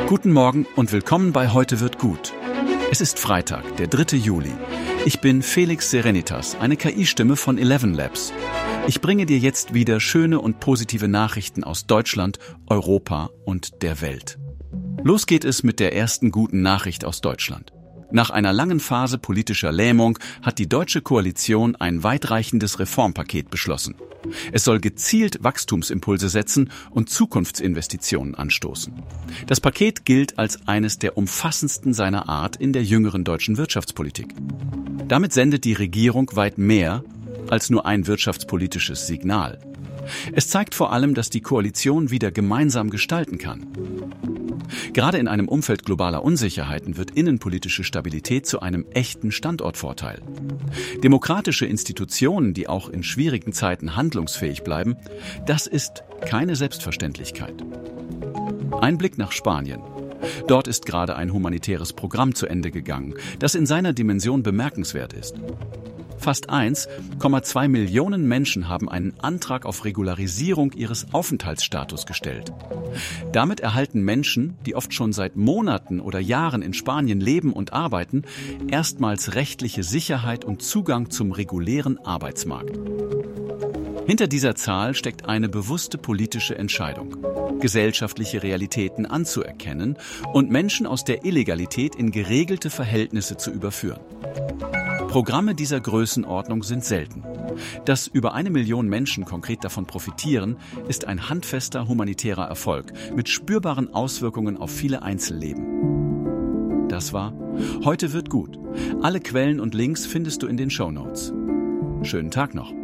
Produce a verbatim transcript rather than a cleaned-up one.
Guten Morgen und willkommen bei Heute wird gut. Es ist Freitag, der dritte Juli. Ich bin Felix Serenitas, eine K I-Stimme von Eleven Labs. Ich bringe dir jetzt wieder schöne und positive Nachrichten aus Deutschland, Europa und der Welt. Los geht es mit der ersten guten Nachricht aus Deutschland. Nach einer langen Phase politischer Lähmung hat die Deutsche Koalition ein weitreichendes Reformpaket beschlossen. Es soll gezielt Wachstumsimpulse setzen und Zukunftsinvestitionen anstoßen. Das Paket gilt als eines der umfassendsten seiner Art in der jüngeren deutschen Wirtschaftspolitik. Damit sendet die Regierung weit mehr als nur ein wirtschaftspolitisches Signal. Es zeigt vor allem, dass die Koalition wieder gemeinsam gestalten kann. Gerade in einem Umfeld globaler Unsicherheiten wird innenpolitische Stabilität zu einem echten Standortvorteil. Demokratische Institutionen, die auch in schwierigen Zeiten handlungsfähig bleiben, das ist keine Selbstverständlichkeit. Ein Blick nach Spanien. Dort ist gerade ein humanitäres Programm zu Ende gegangen, das in seiner Dimension bemerkenswert ist. Fast eins Komma zwei Millionen Menschen haben einen Antrag auf Regularisierung ihres Aufenthaltsstatus gestellt. Damit erhalten Menschen, die oft schon seit Monaten oder Jahren in Spanien leben und arbeiten, erstmals rechtliche Sicherheit und Zugang zum regulären Arbeitsmarkt. Hinter dieser Zahl steckt eine bewusste politische Entscheidung, gesellschaftliche Realitäten anzuerkennen und Menschen aus der Illegalität in geregelte Verhältnisse zu überführen. Programme dieser Größenordnung sind selten. Dass über eine Million Menschen konkret davon profitieren, ist ein handfester humanitärer Erfolg mit spürbaren Auswirkungen auf viele Einzelleben. Das war Heute wird gut. Alle Quellen und Links findest du in den Shownotes. Schönen Tag noch.